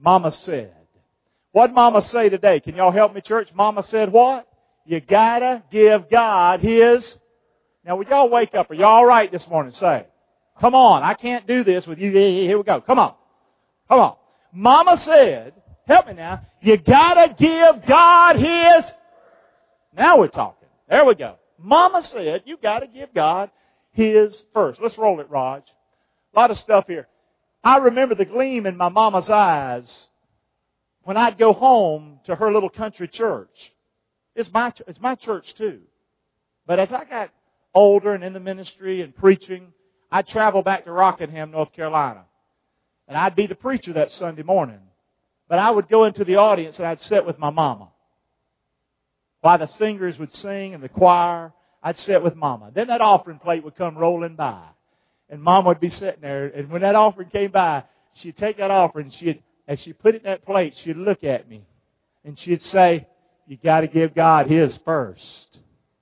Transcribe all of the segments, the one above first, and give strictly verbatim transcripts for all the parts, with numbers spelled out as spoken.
Mama said. What'd Mama say today? Can y'all help me, church? Mama said what? You gotta give God His... Now, would y'all wake up? Are y'all all right this morning? Say. Come on. I can't do this with you. Here we go. Come on. Come on. Mama said, help me now, you gotta give God His... Now we're talking. There we go. Mama said, you gotta give God His first. Let's roll it, Raj. A lot of stuff here. I remember the gleam in my mama's eyes when I'd go home to her little country church. It's my, it's my church too. But as I got older and in the ministry and preaching, I'd travel back to Rockingham, North Carolina. And I'd be the preacher that Sunday morning. But I would go into the audience and I'd sit with my mama. While the singers would sing and the choir, I'd sit with Mama. Then that offering plate would come rolling by. And Mama would be sitting there. And when that offering came by, she'd take that offering. She'd, as she put it in that plate, she'd look at me. And she'd say, you got to give God His first.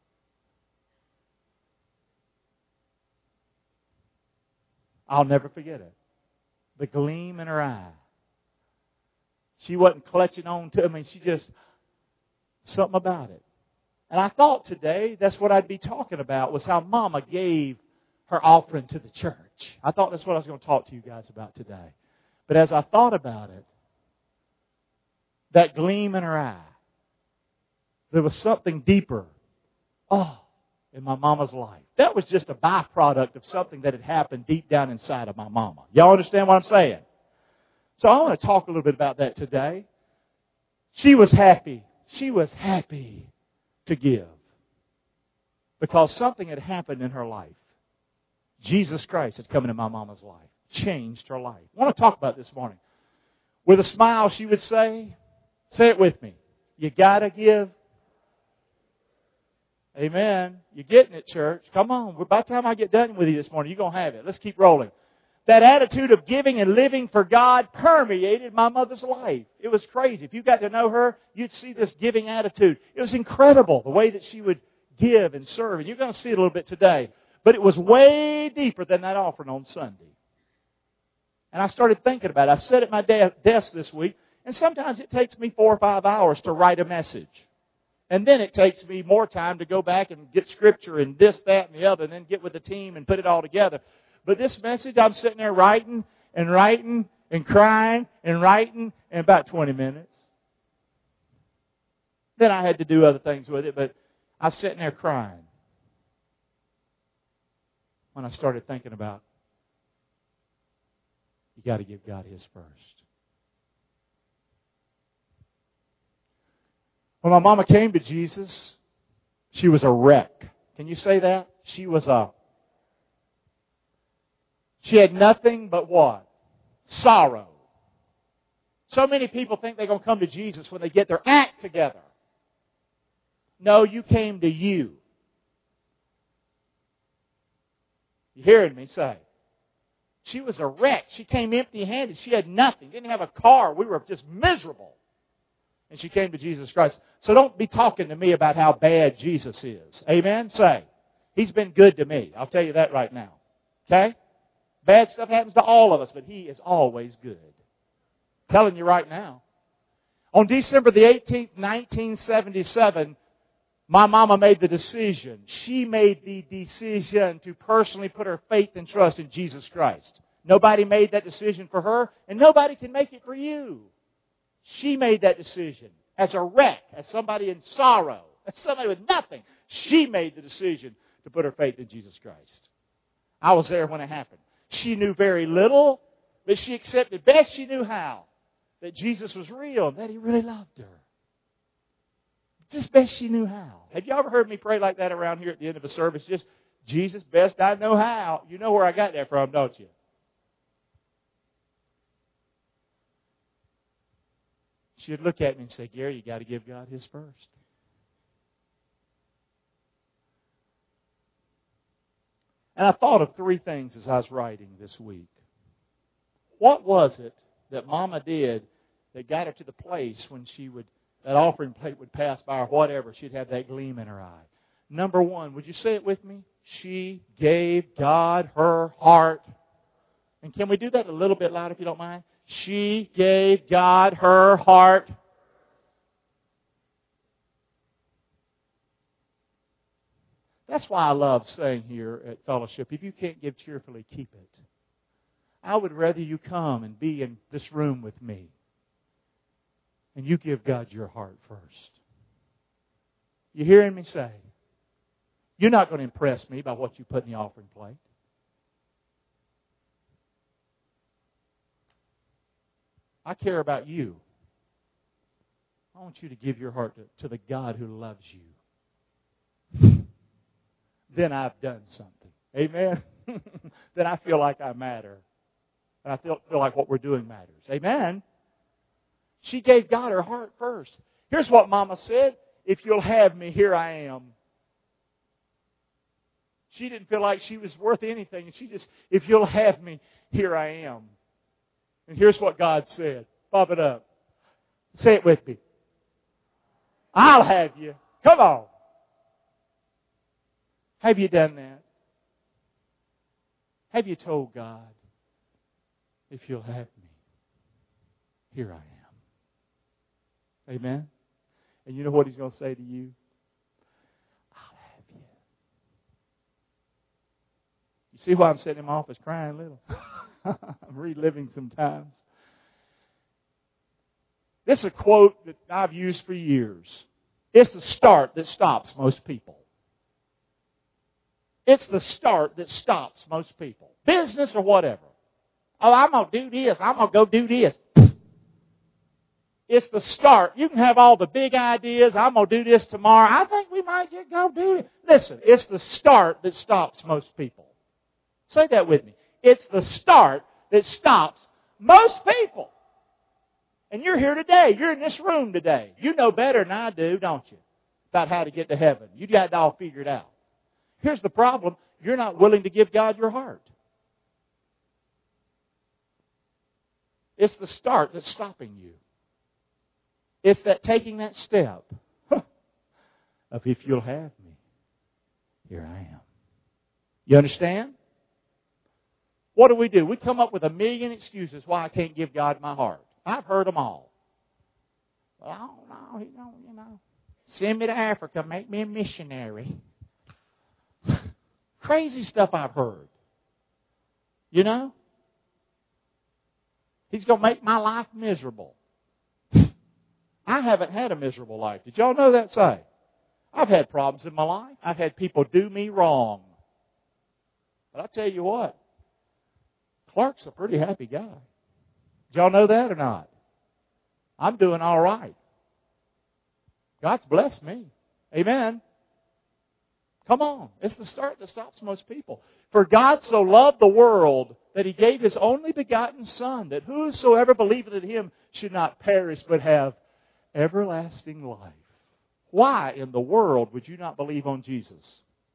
I'll never forget it. The gleam in her eye. She wasn't clutching on to me. She just, something about it. And I thought today, that's what I'd be talking about, was how Mama gave her offering to the church. I thought that's what I was going to talk to you guys about today. But as I thought about it, that gleam in her eye, there was something deeper. Oh, in my mama's life. That was just a byproduct of something that had happened deep down inside of my mama. Y'all understand what I'm saying? So I want to talk a little bit about that today. She was happy. She was happy to give. Because something had happened in her life. Jesus Christ had come into my mama's life. Changed her life. I want to talk about this morning. With a smile, she would say, say it with me. You got to give. Amen. You're getting it, church. Come on. By the time I get done with you this morning, you're going to have it. Let's keep rolling. That attitude of giving and living for God permeated my mother's life. It was crazy. If you got to know her, you'd see this giving attitude. It was incredible, the way that she would give and serve. And you're going to see it a little bit today. But it was way deeper than that offering on Sunday. And I started thinking about it. I sat at my de- desk this week, and sometimes it takes me four or five hours to write a message. And then it takes me more time to go back and get scripture and this, that, and the other, and then get with the team and put it all together. But this message, I'm sitting there writing and writing and crying and writing in about twenty minutes. Then I had to do other things with it, but I was sitting there crying when I started thinking about, you got to give God His first. When my mama came to Jesus, she was a wreck. Can you say that? She was a... She had nothing but what? Sorrow. So many people think they're going to come to Jesus when they get their act together. No, you came to you. You hearing me say? She was a wreck. She came empty-handed. She had nothing. Didn't have a car. We were just miserable. And she came to Jesus Christ. So don't be talking to me about how bad Jesus is. Amen? Say, He's been good to me. I'll tell you that right now. Okay? Bad stuff happens to all of us, but He is always good. I'm telling you right now. On December the eighteenth, nineteen seventy-seven, my mama made the decision. She made the decision to personally put her faith and trust in Jesus Christ. Nobody made that decision for her, and nobody can make it for you. She made that decision as a wreck, as somebody in sorrow, as somebody with nothing. She made the decision to put her faith in Jesus Christ. I was there when it happened. She knew very little, but she accepted best she knew how that Jesus was real and that He really loved her. Just best she knew how. Have you ever heard me pray like that around here at the end of a service? Just, Jesus, best I know how. You know where I got that from, don't you? She'd look at me and say, Gary, you got to give God His first. And I thought of three things as I was writing this week. What was it that Mama did that got her to the place when she would, that offering plate would pass by or whatever, she'd have that gleam in her eye? Number one, would you say it with me? She gave God her heart. And can we do that a little bit louder if you don't mind? She gave God her heart. That's why I love saying here at Fellowship, if you can't give cheerfully, keep it. I would rather you come and be in this room with me and you give God your heart first. You hearing me say? You're not going to impress me by what you put in the offering plate. I care about you. I want you to give your heart to, to the God who loves you. Then I've done something. Amen? Then I feel like I matter. And I feel, feel like what we're doing matters. Amen? She gave God her heart first. Here's what Mama said. If you'll have me, here I am. She didn't feel like she was worth anything. And she just, if you'll have me, here I am. And here's what God said. Bob it up. Say it with me. I'll have you. Come on. Have you done that? Have you told God, if you'll have me, here I am. Amen? And you know what He's going to say to you? I'll have you. You see why I'm sitting in my office crying a little? I'm reliving some times. This is a quote that I've used for years. It's the start that stops most people. It's the start that stops most people. Business or whatever. Oh, I'm going to do this. I'm going to go do this. It's the start. You can have all the big ideas. I'm going to do this tomorrow. I think we might just go do it. Listen, it's the start that stops most people. Say that with me. It's the start that stops most people. And you're here today. You're in this room today. You know better than I do, don't you? About how to get to heaven. You got it all figured out. Here's the problem. You're not willing to give God your heart. It's the start that's stopping you. It's that taking that step of if you'll have me, here I am. You understand? What do we do? We come up with a million excuses why I can't give God my heart. I've heard them all. Well, I don't know. He don't, you know. Send me to Africa. Make me a missionary. Crazy stuff I've heard. You know? He's going to make my life miserable. I haven't had a miserable life. Did y'all know that say? I've had problems in my life. I've had people do me wrong. But I tell you what, Clark's a pretty happy guy. Did y'all know that or not? I'm doing all right. God's blessed me. Amen. Come on. It's the start that stops most people. For God so loved the world that He gave His only begotten Son, that whosoever believeth in Him should not perish but have everlasting life. Why in the world would you not believe on Jesus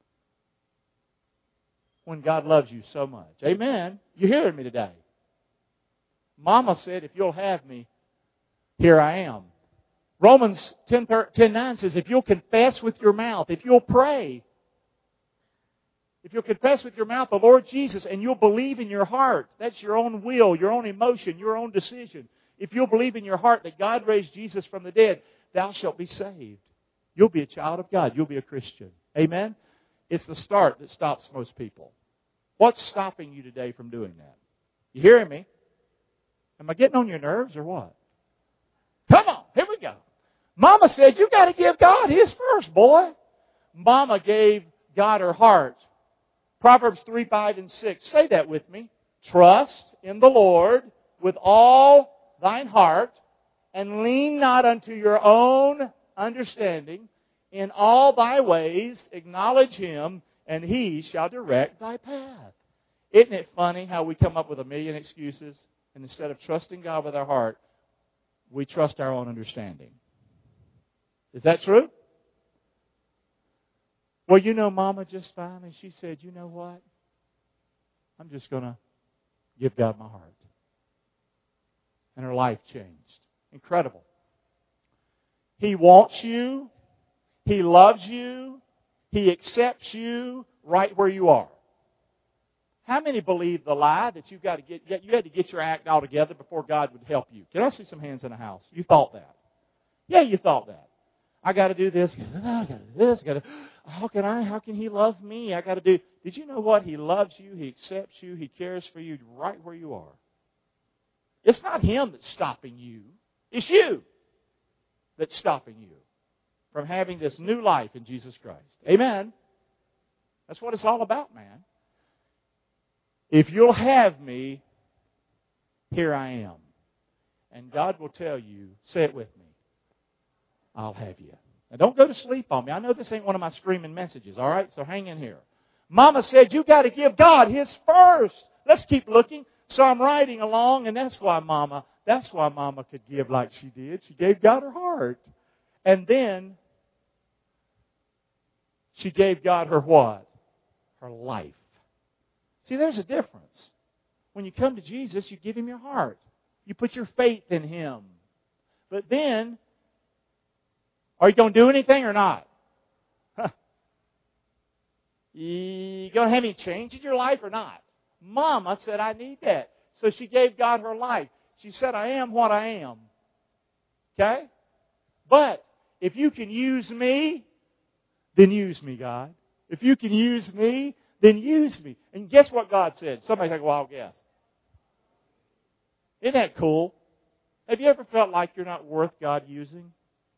when God loves you so much? Amen. You're hearing me today. Mama said, if you'll have me, here I am. Romans ten nine says, if you'll confess with your mouth, if you'll pray, if you'll confess with your mouth the Lord Jesus and you'll believe in your heart, that's your own will, your own emotion, your own decision. If you'll believe in your heart that God raised Jesus from the dead, thou shalt be saved. You'll be a child of God. You'll be a Christian. Amen? It's the start that stops most people. What's stopping you today from doing that? You hearing me? Am I getting on your nerves or what? Come on, here we go. Mama said, you got to give God His first, boy. Mama gave God her heart. Proverbs three, five, and six. Say that with me. Trust in the Lord with all thine heart, and lean not unto your own understanding. In all thy ways acknowledge Him, and He shall direct thy path. Isn't it funny how we come up with a million excuses, and instead of trusting God with our heart, we trust our own understanding? Is that true? Well, you know, Mama just finally, she said, you know what? I'm just going to give God my heart. And her life changed. Incredible. He wants you. He loves you. He accepts you right where you are. How many believe the lie that you got to get, you had to get your act all together before God would help you? Can I see some hands in the house? You thought that. Yeah, you thought that. I got to do this. I got to do this. I got to. How can I? How can He love me? I got to do. Did you know what? He loves you. He accepts you. He cares for you right where you are. It's not Him that's stopping you. It's you that's stopping you from having this new life in Jesus Christ. Amen. That's what it's all about, man. If you'll have me, here I am. And God will tell you, say it with me, I'll have you. Now don't go to sleep on me. I know this ain't one of my screaming messages, all right? So hang in here. Mama said you got to give God His first. Let's keep looking. So I'm riding along, and that's why Mama, that's why Mama could give like she did. She gave God her heart. And then she gave God her what? Her life. See, there's a difference. When you come to Jesus, you give Him your heart. You put your faith in Him. But then, are you going to do anything or not? Huh. You going to have any change in your life or not? Mama said, I need that. So she gave God her life. She said, I am what I am. Okay? But if you can use me, then use me, God. If you can use me, then use me. And guess what God said? Somebody take a wild guess. Isn't that cool? Have you ever felt like you're not worth God using?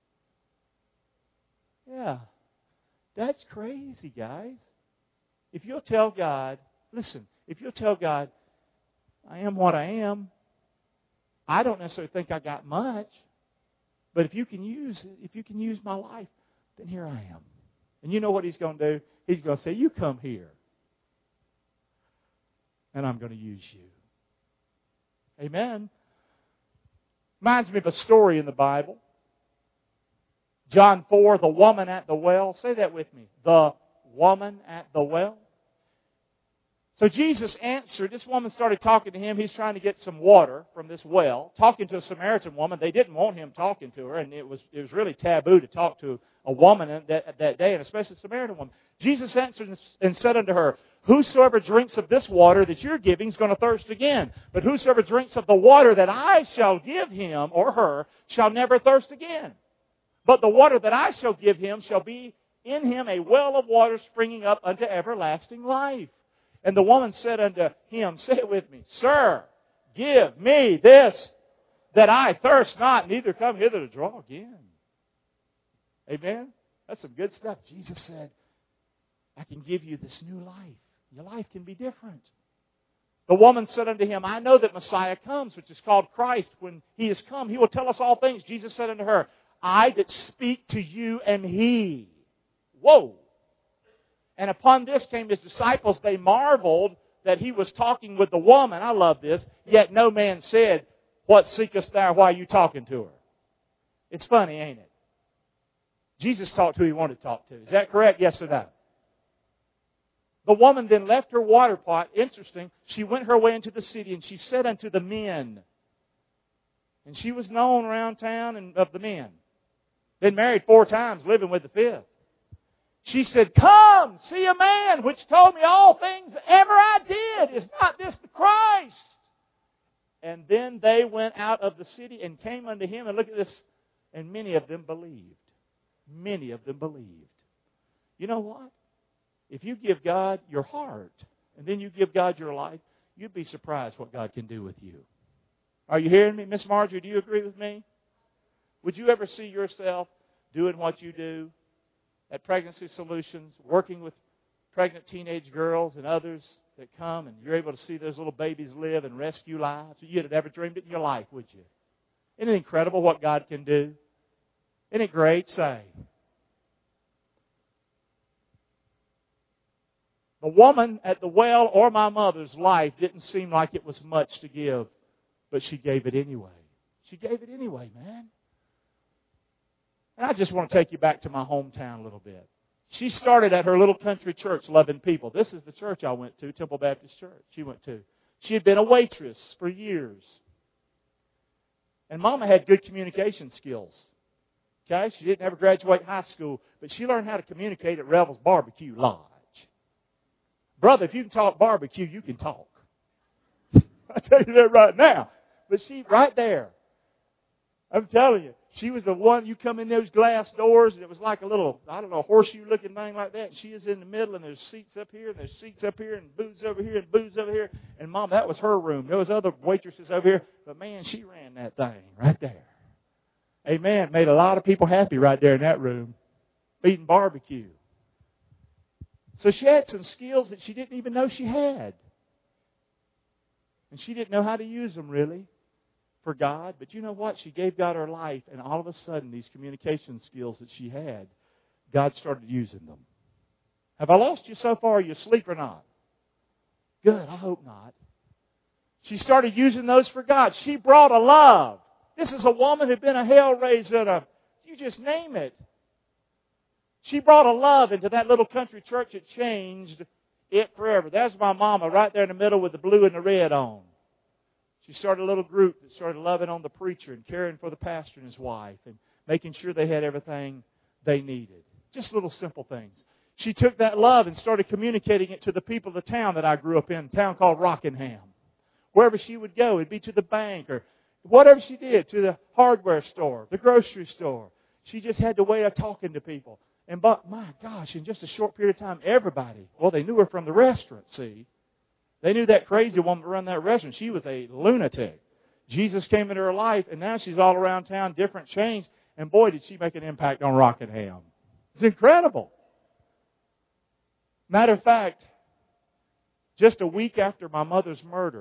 Yeah. That's crazy, guys. If you'll tell God, listen, if you'll tell God, I am what I am, I don't necessarily think I got much, but if you can use if you can use my life, then here I am. And you know what He's going to do? He's going to say, you come here, and I'm going to use you. Amen. Reminds me of a story in the Bible. John four, the woman at the well. Say that with me. The woman at the well. So Jesus answered. This woman started talking to Him. He's trying to get some water from this well. Talking to a Samaritan woman. They didn't want Him talking to her. And it was it was really taboo to talk to a woman that, that day, and especially a Samaritan woman. Jesus answered and said unto her, whosoever drinks of this water that you're giving is going to thirst again. But whosoever drinks of the water that I shall give him or her shall never thirst again. But the water that I shall give him shall be in him a well of water springing up unto everlasting life. And the woman said unto him, say it with me, Sir, give me this, that I thirst not, neither come hither to draw again. Amen? That's some good stuff. Jesus said, I can give you this new life. Your life can be different. The woman said unto him, I know that Messiah comes, which is called Christ. When He is come, He will tell us all things. Jesus said unto her, I that speak to you am He. Whoa! And upon this came His disciples. They marveled that He was talking with the woman. I love this. Yet no man said, what seekest thou? Why are you talking to her? It's funny, ain't it? Jesus talked who He wanted to talk to. Is that correct? Yes or no? The woman then left her water pot. Interesting. She went her way into the city, and she said unto the men. And she was known around town and of the men. Been married four times, living with the fifth. She said, come, see a man which told me all things ever I did. Is not this the Christ? And then they went out of the city and came unto Him. And look at this. And many of them believed. Many of them believed. You know what? If you give God your heart, and then you give God your life, you'd be surprised what God can do with you. Are you hearing me? Miss Marjorie, do you agree with me? Would you ever see yourself doing what you do at Pregnancy Solutions, working with pregnant teenage girls and others that come, and you're able to see those little babies live and rescue lives? You'd have never dreamed it in your life, would you? Isn't it incredible what God can do? Isn't it great? Say. The woman at the well or my mother's life didn't seem like it was much to give, but she gave it anyway. She gave it anyway, man. And I just want to take you back to my hometown a little bit. She started at her little country church loving people. This is the church I went to, Temple Baptist Church. She went to. She had been a waitress for years. And Mama had good communication skills. Okay? She didn't ever graduate high school, but she learned how to communicate at Revel's Barbecue Lodge. Brother, if you can talk barbecue, you can talk. I tell you that right now. But she, right there. I'm telling you, she was the one, you come in those glass doors, and it was like a little, I don't know, horseshoe-looking thing like that. And she is in the middle, and there's seats up here, and there's seats up here, and booths over here, and booths over here. And, Mom, that was her room. There was other waitresses over here. But, man, she ran that thing right there. Amen. Made a lot of people happy right there in that room, eating barbecue. So she had some skills that she didn't even know she had. And she didn't know how to use them, really, for God. But you know what? She gave God her life, and all of a sudden, these communication skills that she had, God started using them. Have I lost you so far? Are you asleep or not? Good. I hope not. She started using those for God. She brought a love. This is a woman who'd been a hellraiser, a, you just name it. She brought a love into that little country church that changed it forever. There's my mama right there in the middle with the blue and the red on. She started a little group that started loving on the preacher and caring for the pastor and his wife and making sure they had everything they needed. Just little simple things. She took that love and started communicating it to the people of the town that I grew up in, a town called Rockingham. Wherever she would go, it'd be to the bank or whatever she did, to the hardware store, the grocery store. She just had the way of talking to people. And but, my gosh, in just a short period of time, everybody, well, they knew her from the restaurant, see. They knew that crazy woman that ran that restaurant. She was a lunatic. Jesus came into her life, and now she's all around town, different chains. And boy, did she make an impact on Rockingham. It's incredible. Matter of fact, just a week after my mother's murder,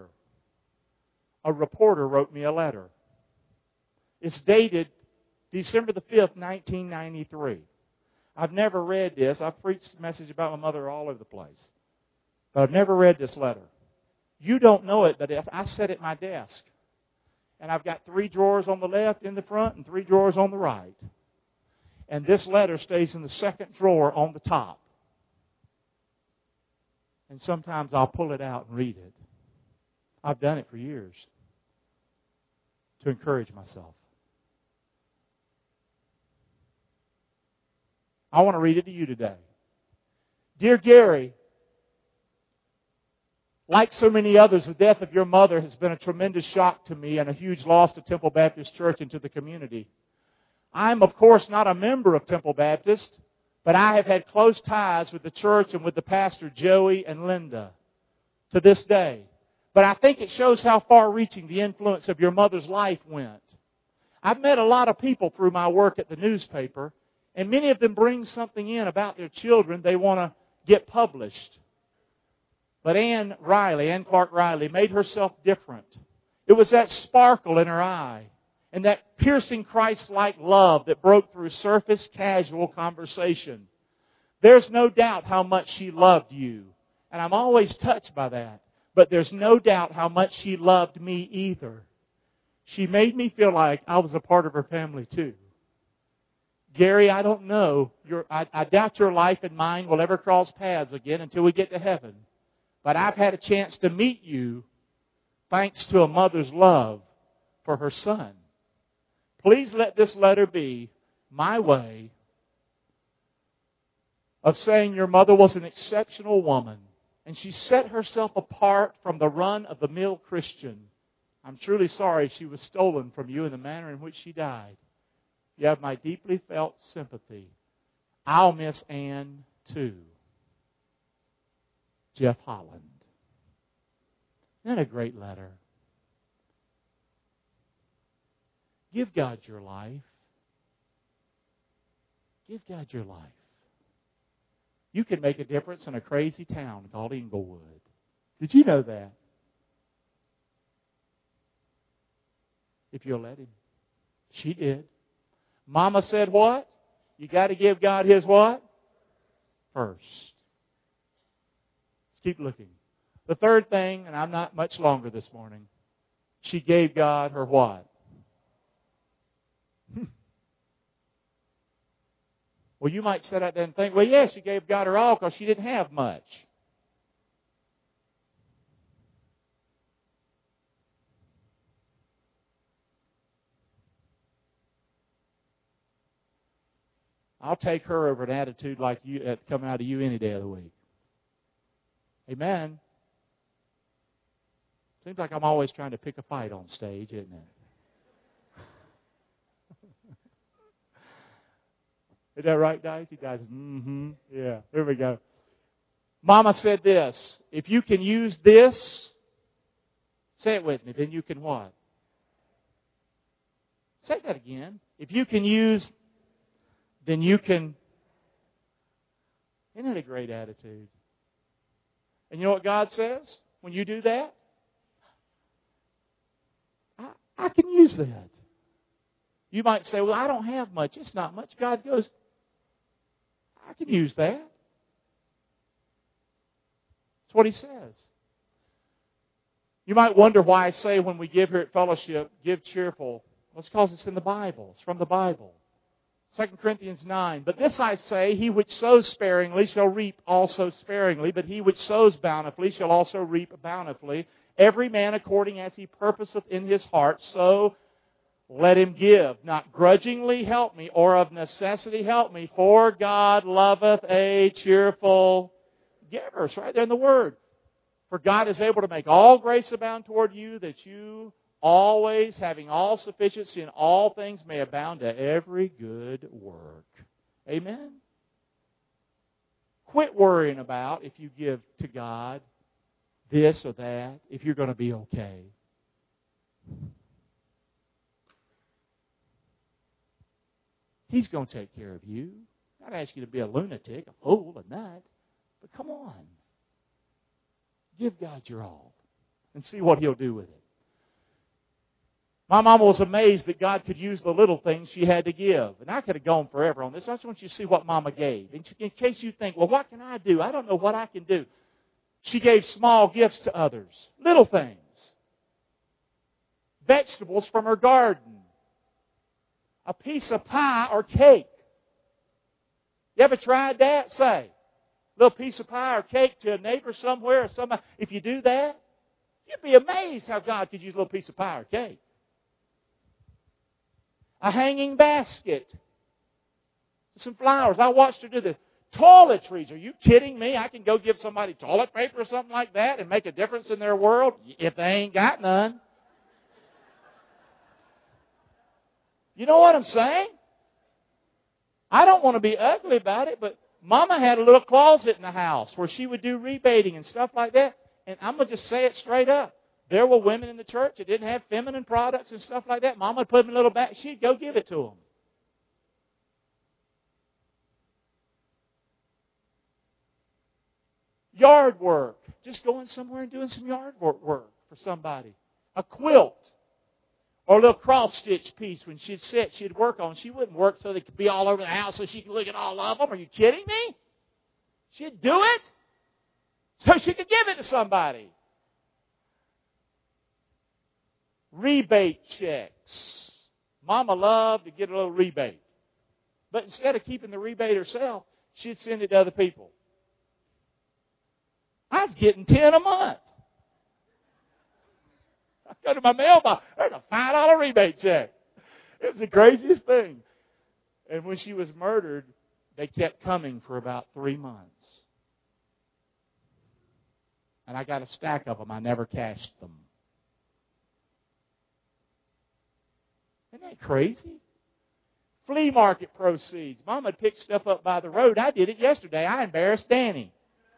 a reporter wrote me a letter. It's dated December the fifth, nineteen ninety-three. I've never read this. I've preached a message about my mother all over the place. But I've never read this letter. You don't know it, but if I sit at my desk, and I've got three drawers on the left in the front and three drawers on the right. And this letter stays in the second drawer on the top. And sometimes I'll pull it out and read it. I've done it for years to encourage myself. I want to read it to you today. Dear Gary, like so many others, the death of your mother has been a tremendous shock to me and a huge loss to Temple Baptist Church and to the community. I'm, of course, not a member of Temple Baptist, but I have had close ties with the church and with the pastor, Joey and Linda, to this day. But I think it shows how far-reaching the influence of your mother's life went. I've met a lot of people through my work at the newspaper, and many of them bring something in about their children they want to get published. But Ann Riley, Ann Clark Riley, made herself different. It was that sparkle in her eye and that piercing Christ-like love that broke through surface, casual conversation. There's no doubt how much she loved you, and I'm always touched by that. But there's no doubt how much she loved me either. She made me feel like I was a part of her family too. Gary, I don't know. Your, I, I doubt your life and mine will ever cross paths again until we get to heaven. But I've had a chance to meet you thanks to a mother's love for her son. Please let this letter be my way of saying your mother was an exceptional woman and she set herself apart from the run-of-the-mill Christian. I'm truly sorry she was stolen from you in the manner in which she died. You have my deeply felt sympathy. I'll miss Ann too. Jeff Holland. Isn't that a great letter? Give God your life. Give God your life. You can make a difference in a crazy town called Englewood. Did you know that? If you'll let Him. She did. Mama said what? You got to give God His what? First. Let's keep looking. The third thing, and I'm not much longer this morning, she gave God her what? Well, you might sit out there and think, well, yeah, she gave God her all because she didn't have much. I'll take her over an attitude like you uh, coming out of you any day of the week. Amen. Seems like I'm always trying to pick a fight on stage, isn't it? Is that right, guys? You guys, mm-hmm. Yeah, here we go. Mama said this, if you can use this, say it with me, then you can what? Say that again. If you can use, then you can. Isn't that a great attitude? And you know what God says when you do that? I, I can use that. You might say, well, I don't have much. It's not much. God goes, I can use that. That's what He says. You might wonder why I say when we give here at Fellowship, give cheerful. Well, it's because it's in the Bible. It's from the Bible. Second Corinthians nine. But this I say, he which sows sparingly shall reap also sparingly, but he which sows bountifully shall also reap bountifully. Every man according as he purposeth in his heart, so let him give. Not grudgingly help me, or of necessity help me, for God loveth a cheerful giver. It's right there in the Word. For God is able to make all grace abound toward you, that you always, having all sufficiency in all things, may abound to every good work. Amen? Quit worrying about if you give to God this or that, if you're going to be okay. He's going to take care of you. I'm not asking you to be a lunatic, a fool, a nut, but come on. Give God your all and see what He'll do with it. My mama was amazed that God could use the little things she had to give. And I could have gone forever on this. I just want you to see what Mama gave. In case you think, well, what can I do? I don't know what I can do. She gave small gifts to others. Little things. Vegetables from her garden. A piece of pie or cake. You ever tried that? Say. A little piece of pie or cake to a neighbor somewhere or somebody. If you do that, you'd be amazed how God could use a little piece of pie or cake. A hanging basket. Some flowers. I watched her do this. Toiletries. Are you kidding me? I can go give somebody toilet paper or something like that and make a difference in their world if they ain't got none. You know what I'm saying? I don't want to be ugly about it, but Mama had a little closet in the house where she would do rebating and stuff like that. And I'm going to just say it straight up. There were women in the church that didn't have feminine products and stuff like that. Mama would put them in a little bag. She'd go give it to them. Yard work. Just going somewhere and doing some yard work for somebody. A quilt. Or a little cross-stitch piece when she'd sit, she'd work on. She wouldn't work so they could be all over the house so she could look at all of them. Are you kidding me? She'd do it so she could give it to somebody. Rebate checks. Mama loved to get a little rebate. But instead of keeping the rebate herself, she'd send it to other people. I was getting ten a month. I go to my mailbox. There's a five dollar rebate check. It was the craziest thing. And when she was murdered, they kept coming for about three months. And I got a stack of them. I never cashed them. Isn't that crazy? Flea market proceeds. Mama had picked stuff up by the road. I did it yesterday. I embarrassed Danny.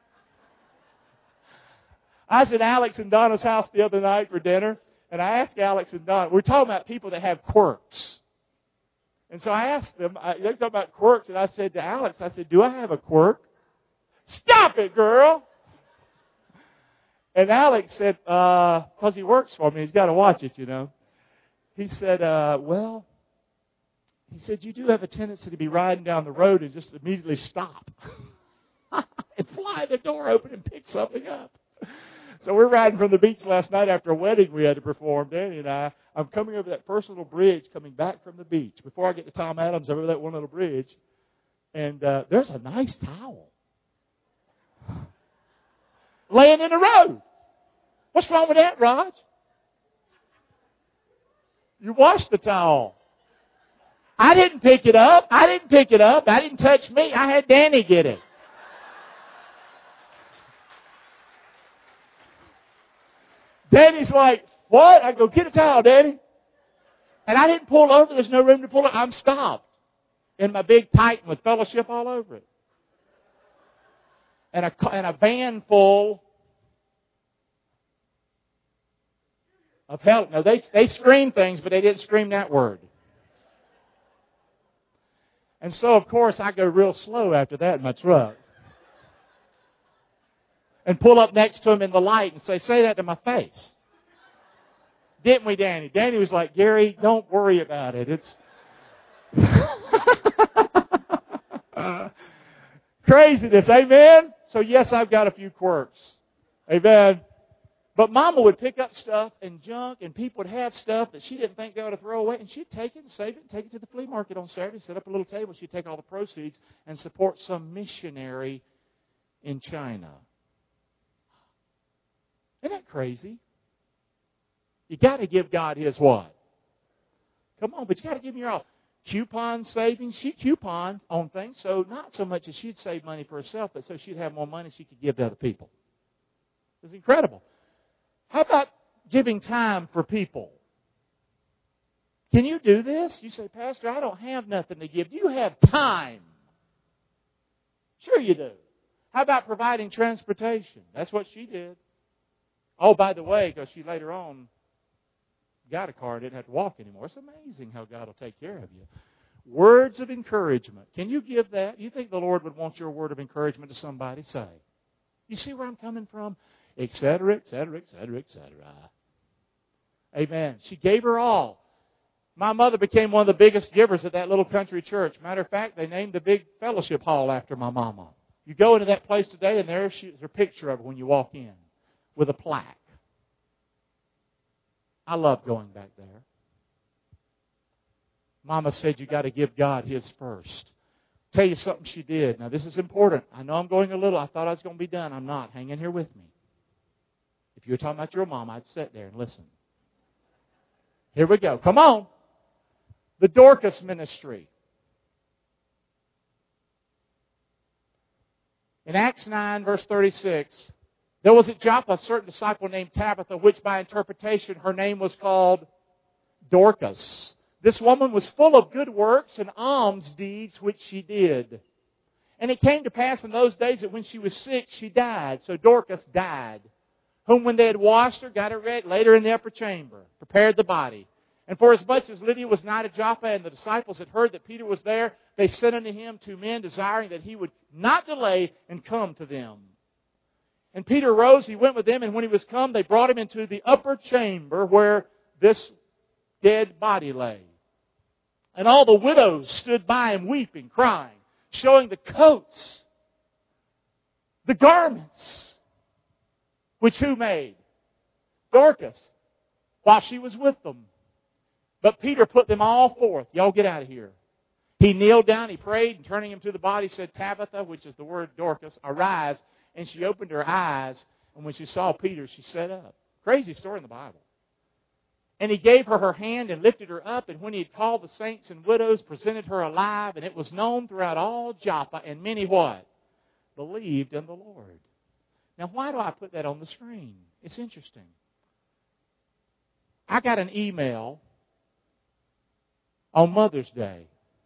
I was at Alex and Donna's house the other night for dinner, and I asked Alex and Donna, we're talking about people that have quirks. And so I asked them, I, they're talking about quirks, and I said to Alex, I said, do I have a quirk? Stop it, girl! And Alex said, uh, because he works for me, he's got to watch it, you know. He said, uh, well, he said, you do have a tendency to be riding down the road and just immediately stop. And fly the door open and pick something up. So we're riding from the beach last night after a wedding we had to perform, Danny and I. I'm coming over that first little bridge coming back from the beach. Before I get to Tom Adams, over that one little bridge. And uh, there's a nice towel laying in the road. What's wrong with that, Raj? You washed the towel. I didn't pick it up. I didn't pick it up. That didn't touch me. I had Danny get it. Danny's like, what? I go, get a towel, Danny. And I didn't pull over. There's no room to pull over. I'm stopped in my big Titan with Fellowship all over it. And a, and a van full of hell. No, they, they screamed things, but they didn't scream that word. And so, of course, I go real slow after that in my truck. And pull up next to him in the light and say, say that to my face. Didn't we, Danny? Danny was like, Gary, don't worry about it. It's craziness. Amen? So, yes, I've got a few quirks. Amen? But Mama would pick up stuff and junk, and people would have stuff that she didn't think they ought to throw away, and she'd take it and save it and take it to the flea market on Saturday, set up a little table. She'd take all the proceeds and support some missionary in China. Isn't that crazy? You got to give God His what? Come on, but you got to give Him your all. Coupon savings. She coupons on things, so not so much as she'd save money for herself, but so she'd have more money she could give to other people. It's incredible. How about giving time for people? Can you do this? You say, Pastor, I don't have nothing to give. Do you have time? Sure you do. How about providing transportation? That's what she did. Oh, by the way, because she later on got a car, didn't have to walk anymore. It's amazing how God will take care of you. Words of encouragement. Can you give that? You think the Lord would want your word of encouragement to somebody? Say. You see where I'm coming from? Et cetera, et cetera, et cetera, et cetera. Amen. She gave her all. My mother became one of the biggest givers at that little country church. Matter of fact, they named the big fellowship hall after my mama. You go into that place today, and there's a picture of her when you walk in with a plaque. I love going back there. Mama said you got to give God His first. Tell you something she did. Now, this is important. I know I'm going a little. I thought I was going to be done. I'm not. Hang in here with me. If you were talking about your mom, I'd sit there and listen. Here we go. Come on. The Dorcas ministry. In Acts nine, verse thirty-six, there was at Joppa a certain disciple named Tabitha, which by interpretation her name was called Dorcas. This woman was full of good works and alms deeds which she did. And it came to pass in those days that when she was sick, she died. So Dorcas died, whom when they had washed her, got her ready, laid her in the upper chamber, prepared the body. And for as much as Lydia was not at Joppa, and the disciples had heard that Peter was there, they sent unto him two men, desiring that he would not delay and come to them. And Peter rose, he went with them, and when he was come, they brought him into the upper chamber where this dead body lay. And all the widows stood by him weeping, crying, showing the coats, the garments, which who made? Dorcas, while she was with them. But Peter put them all forth. Y'all get out of here. He kneeled down, he prayed, and turning him to the body, said, Tabitha, which is the word Dorcas, arise. And she opened her eyes, and when she saw Peter, she sat up. Crazy story in the Bible. And he gave her her hand and lifted her up, and when he had called the saints and widows, presented her alive, and it was known throughout all Joppa, and many what? Believed in the Lord. Now, why do I put that on the screen? It's interesting. I got an email on Mother's Day,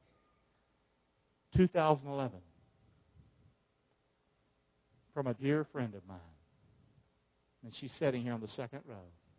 two thousand eleven, from a dear friend of mine. And she's sitting here on the second row.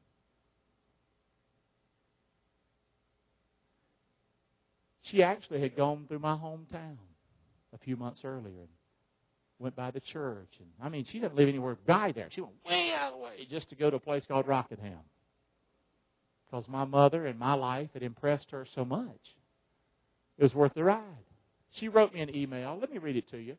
She actually had gone through my hometown a few months earlier and went by the church. And I mean, she didn't live anywhere by there. She went way out of the way just to go to a place called Rockingham. Because my mother and my life had impressed her so much. It was worth the ride. She wrote me an email. Let me read it to you.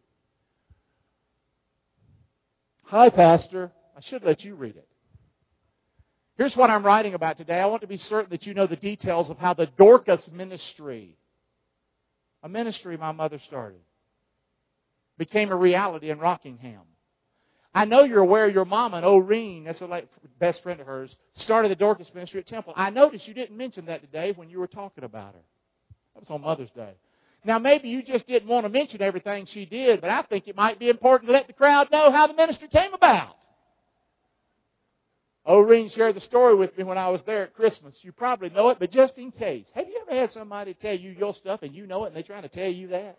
Hi, Pastor. I should let you read it. Here's what I'm writing about today. I want to be certain that you know the details of how the Dorcas ministry, a ministry my mother started, became a reality in Rockingham. I know you're aware your mama, and Oreen, that's a best friend of hers, started the Dorcas ministry at Temple. I noticed you didn't mention that today when you were talking about her. That was on Mother's Day. Now, maybe you just didn't want to mention everything she did, but I think it might be important to let the crowd know how the ministry came about. Oreen shared the story with me when I was there at Christmas. You probably know it, but just in case. Have you ever had somebody tell you your stuff and you know it and they're trying to tell you that?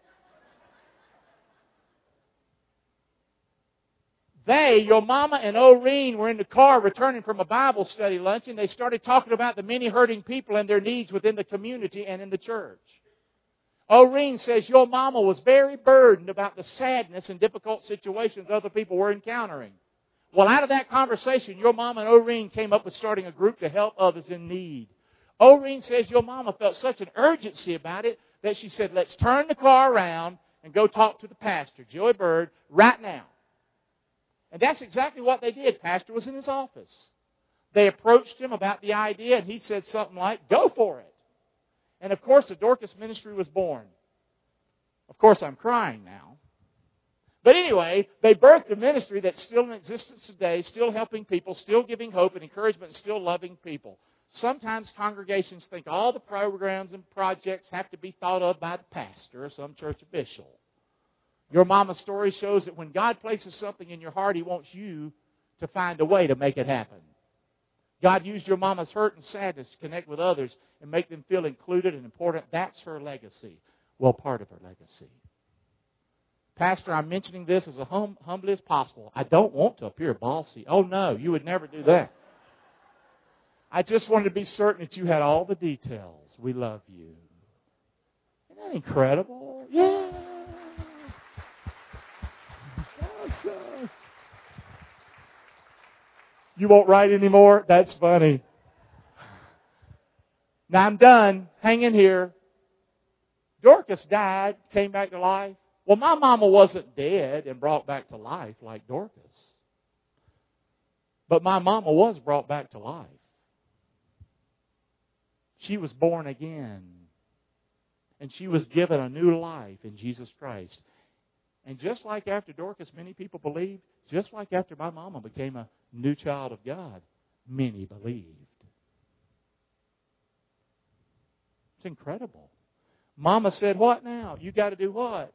They, your mama and Oreen, were in the car returning from a Bible study lunch, and they started talking about the many hurting people and their needs within the community and in the church. Oreen says your mama was very burdened about the sadness and difficult situations other people were encountering. Well, out of that conversation, your mama and Oreen came up with starting a group to help others in need. Oreen says your mama felt such an urgency about it that she said, let's turn the car around and go talk to the pastor, Joey Bird, right now. And that's exactly what they did. Pastor was in his office. They approached him about the idea, and he said something like, go for it. And, of course, the Dorcas ministry was born. Of course, I'm crying now. But anyway, they birthed a ministry that's still in existence today, still helping people, still giving hope and encouragement, and still loving people. Sometimes congregations think all the programs and projects have to be thought of by the pastor or some church official. Your mama's story shows that when God places something in your heart, He wants you to find a way to make it happen. God used your mama's hurt and sadness to connect with others and make them feel included and important. That's her legacy. Well, part of her legacy. Pastor, I'm mentioning this as hum, humbly as possible. I don't want to appear bossy. Oh, no, you would never do that. I just wanted to be certain that you had all the details. We love you. Isn't that incredible? Yeah. Awesome. You won't write anymore? That's funny. Now I'm done. Hang in here. Dorcas died, came back to life. Well, my mama wasn't dead and brought back to life like Dorcas. But my mama was brought back to life. She was born again. And she was given a new life in Jesus Christ. And just like after Dorcas, many people believed, just like after my mama became a new child of God, many believed. It's incredible. Mama said, what now? You got to do what?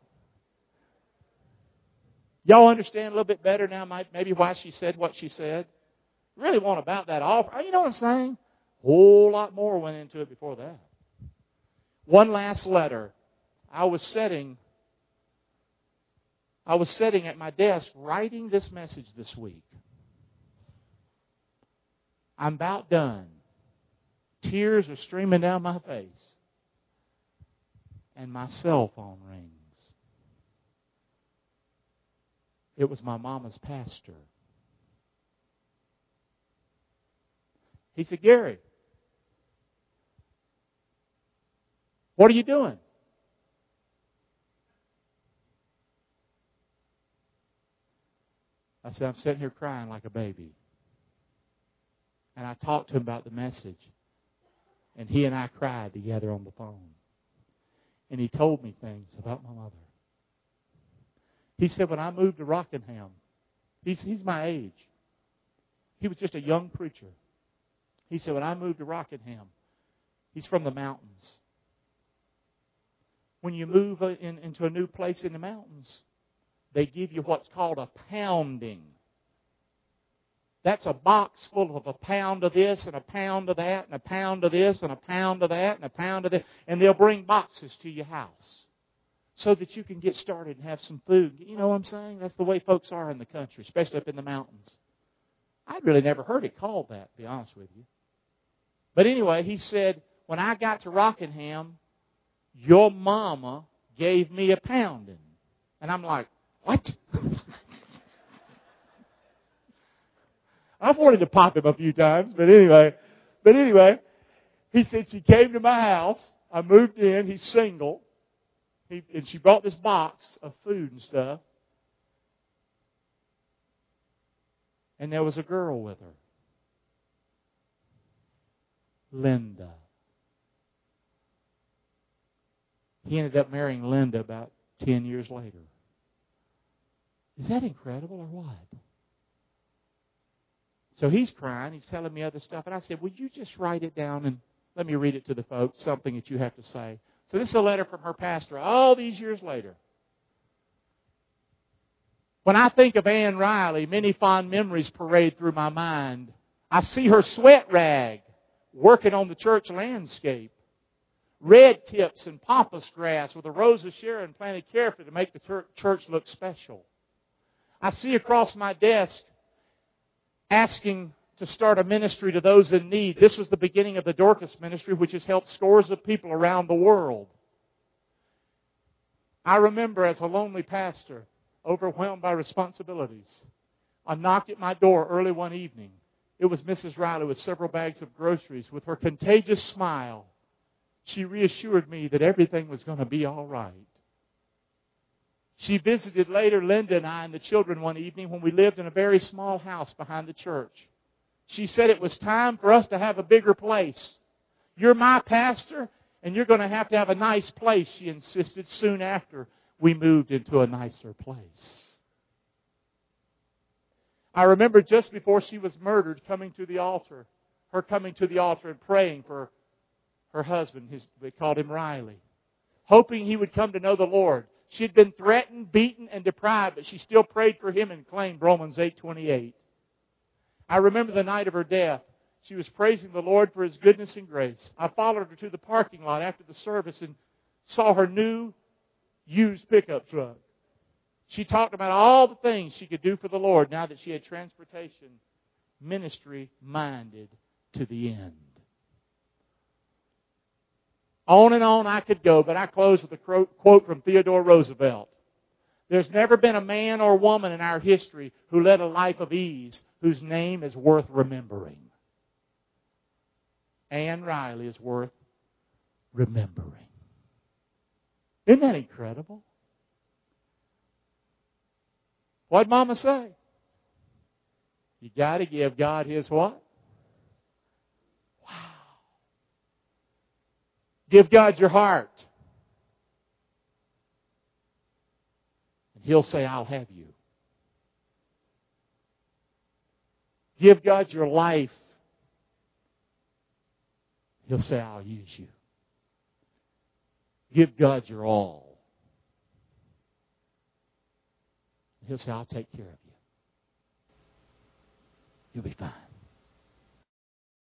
Y'all understand a little bit better now maybe why she said what she said? Really want about that offer. You know what I'm saying? A whole lot more went into it before that. One last letter. I was sitting, I was sitting at my desk writing this message this week. I'm about done. Tears are streaming down my face. And my cell phone rings. It was my mama's pastor. He said, Gary, what are you doing? I said, I'm sitting here crying like a baby. And I talked to him about the message. And he and I cried together on the phone. And he told me things about my mother. He said, when I moved to Rockingham, he's, he's my age. He was just a young preacher. He said, when I moved to Rockingham, he's from the mountains. When you move in, into a new place in the mountains, they give you what's called a pounding. That's a box full of a pound of this and a pound of that and a pound of this and a pound of that and a pound of this. And they'll bring boxes to your house so that you can get started and have some food. You know what I'm saying? That's the way folks are in the country, especially up in the mountains. I'd really never heard it called that, to be honest with you. But anyway, he said, when I got to Rockingham, your mama gave me a pounding. And I'm like, what? I've wanted to pop him a few times, but anyway. But anyway, he said she came to my house. I moved in. He's single. He, and she brought this box of food and stuff. And there was a girl with her. Linda. He ended up marrying Linda about ten years later. Is that incredible or what? So he's crying. He's telling me other stuff. And I said, would you just write it down and let me read it to the folks, something that you have to say. So this is a letter from her pastor all these years later. When I think of Ann Riley, many fond memories parade through my mind. I see her sweat rag working on the church landscape. Red tips and pampas grass with a rose of Sharon planted carefully to make the church look special. I see across my desk asking to start a ministry to those in need. This was the beginning of the Dorcas ministry, which has helped scores of people around the world. I remember as a lonely pastor, overwhelmed by responsibilities, I knocked at my door early one evening. It was Missus Riley with several bags of groceries. With her contagious smile, she reassured me that everything was going to be all right. She visited later Linda and I and the children one evening when we lived in a very small house behind the church. She said it was time for us to have a bigger place. You're my pastor, and you're going to have to have a nice place, she insisted, soon after we moved into a nicer place. I remember just before she was murdered coming to the altar, her coming to the altar and praying for her husband, his, they called him Riley, hoping he would come to know the Lord. She had been threatened, beaten, and deprived, but she still prayed for him and claimed Romans eight twenty-eight. I remember the night of her death. She was praising the Lord for His goodness and grace. I followed her to the parking lot after the service and saw her new used pickup truck. She talked about all the things she could do for the Lord now that she had transportation ministry minded to the end. On and on I could go, but I close with a quote from Theodore Roosevelt. There's never been a man or woman in our history who led a life of ease whose name is worth remembering. Anne Riley is worth remembering. Isn't that incredible? What'd Mama say? You got to give God His what? Wow. Give God your heart. And He'll say, I'll have you. Give God your life. He'll say, I'll use you. Give God your all. He'll say, I'll take care of you. You'll be fine.